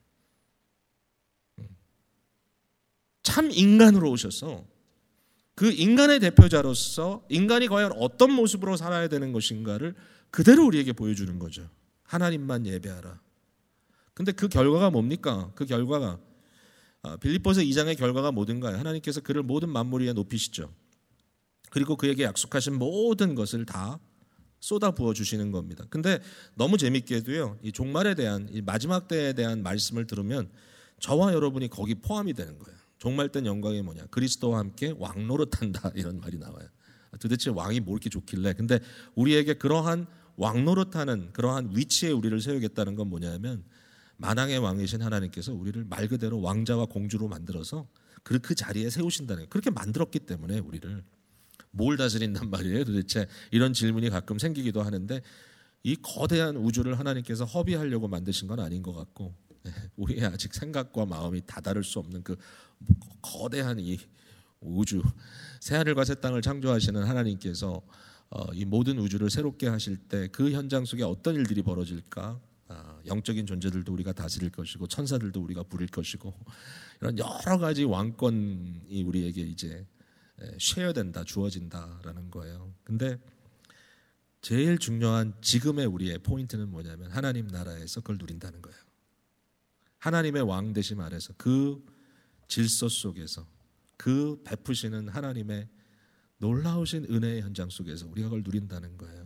참 인간으로 오셔서 그 인간의 대표자로서 인간이 과연 어떤 모습으로 살아야 되는 것인가를 그대로 우리에게 보여주는 거죠. 하나님만 예배하라. 근데 그 결과가 뭡니까? 그 결과가 빌립보서 2장의 결과가 뭐든가요? 하나님께서 그를 모든 만물 위에 높이시죠. 그리고 그에게 약속하신 모든 것을 다 쏟아 부어 주시는 겁니다. 근데 너무 재밌게도요, 이 종말에 대한, 이 마지막 때에 대한 말씀을 들으면 저와 여러분이 거기 포함이 되는 거예요. 종말 땐 영광이 뭐냐? 그리스도와 함께 왕 노릇한다, 이런 말이 나와요. 도대체 왕이 뭐 이렇게 좋길래? 근데 우리에게 그러한 왕 노릇하는 그러한 위치에 우리를 세우겠다는 건 뭐냐면, 만왕의 왕이신 하나님께서 우리를 말 그대로 왕자와 공주로 만들어서 그 자리에 세우신다는 거예요. 그렇게 만들었기 때문에 우리를 뭘 다스린단 말이에요? 도대체 이런 질문이 가끔 생기기도 하는데, 이 거대한 우주를 하나님께서 허비하려고 만드신 건 아닌 것 같고, 우리의 아직 생각과 마음이 다다를 수 없는 그 거대한 이 우주, 새하늘과 새 땅을 창조하시는 하나님께서 이 모든 우주를 새롭게 하실 때 그 현장 속에 어떤 일들이 벌어질까? 영적인 존재들도 우리가 다스릴 것이고 천사들도 우리가 부릴 것이고, 이런 여러 가지 왕권이 우리에게 이제 쉐어된다, 주어진다라는 거예요. 근데 제일 중요한 지금의 우리의 포인트는 뭐냐면 하나님 나라에서 그걸 누린다는 거예요. 하나님의 왕 되심 아래서 그 질서 속에서 그 베푸시는 하나님의 놀라우신 은혜의 현장 속에서 우리가 그걸 누린다는 거예요.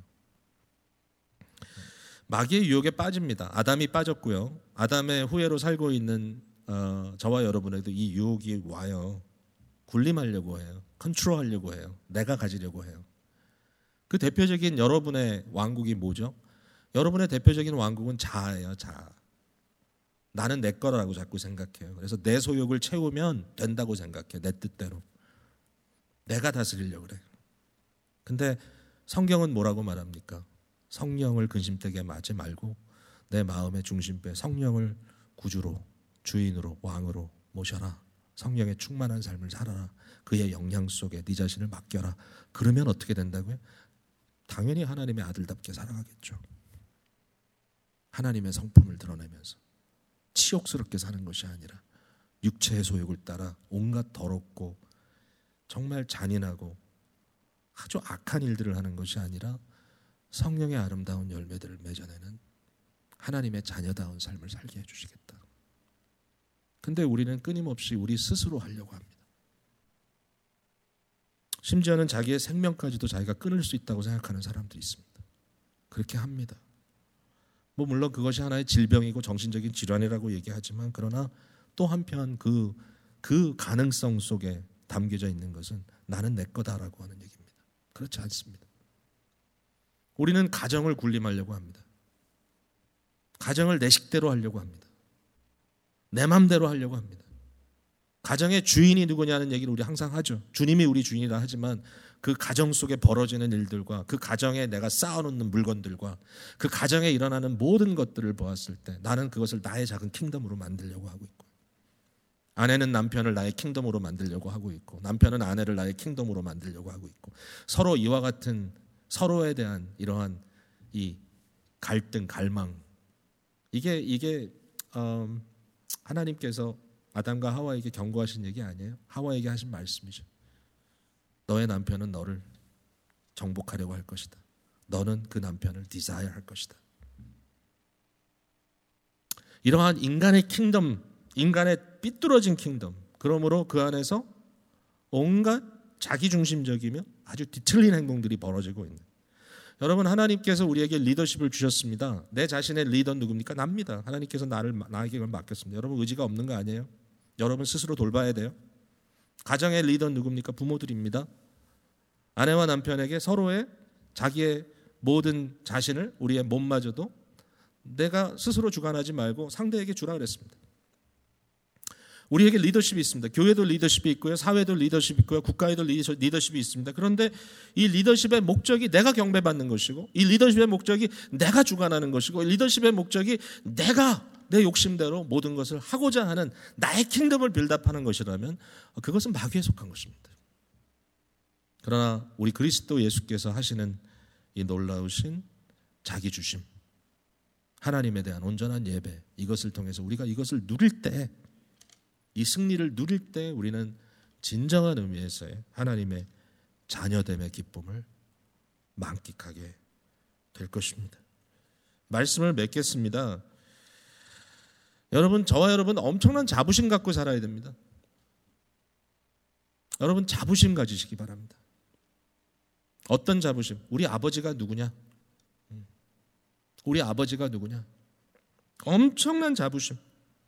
마귀의 유혹에 빠집니다. 아담이 빠졌고요. 아담의 후예로 살고 있는 저와 여러분에도 이 유혹이 와요. 군림하려고 해요. 컨트롤하려고 해요. 내가 가지려고 해요. 그 대표적인 여러분의 왕국이 뭐죠? 여러분의 대표적인 왕국은 자아예요. 자아. 나는 내 거라고 자꾸 생각해요. 그래서 내 소욕을 채우면 된다고 생각해요. 내 뜻대로. 내가 다스리려고 그래요. 근데 성경은 뭐라고 말합니까? 성령을 근심되게 하지 말고 내 마음의 중심배 성령을 구주로, 주인으로, 왕으로 모셔라. 성령의 충만한 삶을 살아라. 그의 영향 속에 네 자신을 맡겨라. 그러면 어떻게 된다고요? 당연히 하나님의 아들답게 살아가겠죠. 하나님의 성품을 드러내면서 치욕스럽게 사는 것이 아니라 육체의 소욕을 따라 온갖 더럽고 정말 잔인하고 아주 악한 일들을 하는 것이 아니라 성령의 아름다운 열매들을 맺어내는 하나님의 자녀다운 삶을 살게 해주시겠다. 근데 우리는 끊임없이 우리 스스로 하려고 합니다. 심지어는 자기의 생명까지도 자기가 끊을 수 있다고 생각하는 사람들이 있습니다. 그렇게 합니다. 뭐 물론 그것이 하나의 질병이고 정신적인 질환이라고 얘기하지만, 그러나 또 한편 그 가능성 속에 담겨져 있는 것은 나는 내 거다라고 하는 얘기입니다. 그렇지 않습니다. 우리는 가정을 군림하려고 합니다. 가정을 내 식대로 하려고 합니다. 내 맘대로 하려고 합니다. 가정의 주인이 누구냐는 얘기를 우리 항상 하죠. 주님이 우리 주인이라 하지만 그 가정 속에 벌어지는 일들과 그 가정에 내가 쌓아놓는 물건들과 그 가정에 일어나는 모든 것들을 보았을 때 나는 그것을 나의 작은 킹덤으로 만들려고 하고 있고, 아내는 남편을 나의 킹덤으로 만들려고 하고 있고, 남편은 아내를 나의 킹덤으로 만들려고 하고 있고, 서로 이와 같은 서로에 대한 이러한 이 갈등, 갈망, 이게 하나님께서 아담과 하와에게 경고하신 얘기 아니에요? 하와에게 하신 말씀이죠. 너의 남편은 너를 정복하려고 할 것이다. 너는 그 남편을 디자이어 할 것이다. 이러한 인간의 킹덤, 인간의 삐뚤어진 킹덤, 그러므로 그 안에서 온갖 자기중심적이며 아주 뒤틀린 행동들이 벌어지고 있는, 여러분, 하나님께서 우리에게 리더십을 주셨습니다. 내 자신의 리더는 누굽니까? 납니다. 하나님께서 나에게 그걸 맡겼습니다. 여러분, 의지가 없는 거 아니에요? 여러분 스스로 돌봐야 돼요. 가정의 리더는 누굽니까? 부모들입니다. 아내와 남편에게 서로의 자기의 모든 자신을, 우리의 몸마저도 내가 스스로 주관하지 말고 상대에게 주라 그랬습니다. 우리에게 리더십이 있습니다. 교회도 리더십이 있고요, 사회도 리더십이 있고요, 국가에도 리더십이 있습니다. 그런데 이 리더십의 목적이 내가 경배받는 것이고, 이 리더십의 목적이 내가 주관하는 것이고, 이 리더십의 목적이 내가 내 욕심대로 모든 것을 하고자 하는 나의 킹덤을 빌드업하는 것이라면 그것은 마귀에 속한 것입니다. 그러나 우리 그리스도 예수께서 하시는 이 놀라우신 자기주심, 하나님에 대한 온전한 예배, 이것을 통해서 우리가 이것을 누릴 때, 이 승리를 누릴 때 우리는 진정한 의미에서의 하나님의 자녀됨의 기쁨을 만끽하게 될 것입니다. 말씀을 맺겠습니다. 여러분, 저와 여러분 엄청난 자부심 갖고 살아야 됩니다. 여러분, 자부심 가지시기 바랍니다. 어떤 자부심? 우리 아버지가 누구냐? 우리 아버지가 누구냐? 엄청난 자부심.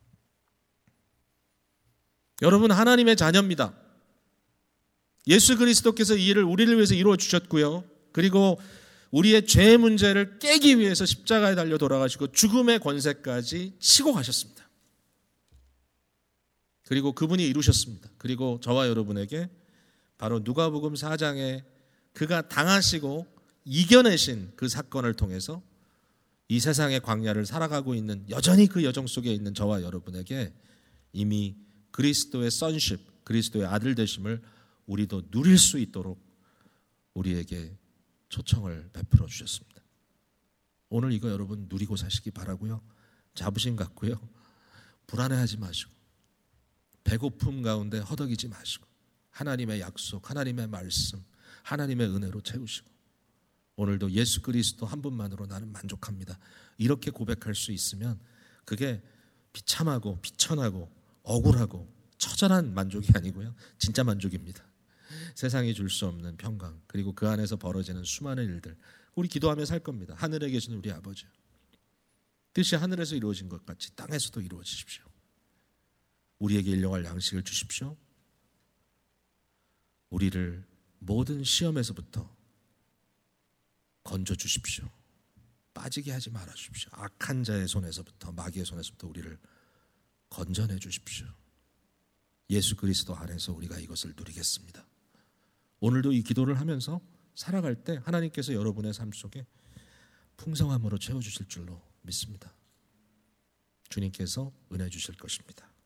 여러분, 하나님의 자녀입니다. 예수 그리스도께서 이 일을 우리를 위해서 이루어 주셨고요. 그리고 우리의 죄 문제를 깨기 위해서 십자가에 달려 돌아가시고 죽음의 권세까지 치고 가셨습니다. 그리고 그분이 이루셨습니다. 그리고 저와 여러분에게 바로 누가복음 4장에 그가 당하시고 이겨내신 그 사건을 통해서 이 세상의 광야를 살아가고 있는, 여전히 그 여정 속에 있는 저와 여러분에게 이미 그리스도의 선십, 그리스도의 아들 되심을 우리도 누릴 수 있도록 우리에게 초청을 베풀어 주셨습니다. 오늘 이거 여러분 누리고 사시기 바라고요. 자부심 갖고요, 불안해하지 마시고, 배고픔 가운데 허덕이지 마시고, 하나님의 약속, 하나님의 말씀, 하나님의 은혜로 채우시고, 오늘도 예수 그리스도 한 분만으로 나는 만족합니다, 이렇게 고백할 수 있으면 그게 비참하고 비천하고 억울하고 처절한 만족이 아니고요, 진짜 만족입니다. 세상이 줄 수 없는 평강, 그리고 그 안에서 벌어지는 수많은 일들, 우리 기도하며 살 겁니다. 하늘에 계신 우리 아버지, 뜻이 하늘에서 이루어진 것 같이 땅에서도 이루어지십시오. 우리에게 일용할 양식을 주십시오. 우리를 모든 시험에서부터 건져 주십시오. 빠지게 하지 말아 주십시오. 악한 자의 손에서부터, 마귀의 손에서부터 우리를 건져내 주십시오. 예수 그리스도 안에서 우리가 이것을 누리겠습니다. 오늘도 이 기도를 하면서 살아갈 때 하나님께서 여러분의 삶 속에 풍성함으로 채워주실 줄로 믿습니다. 주님께서 은혜 주실 것입니다.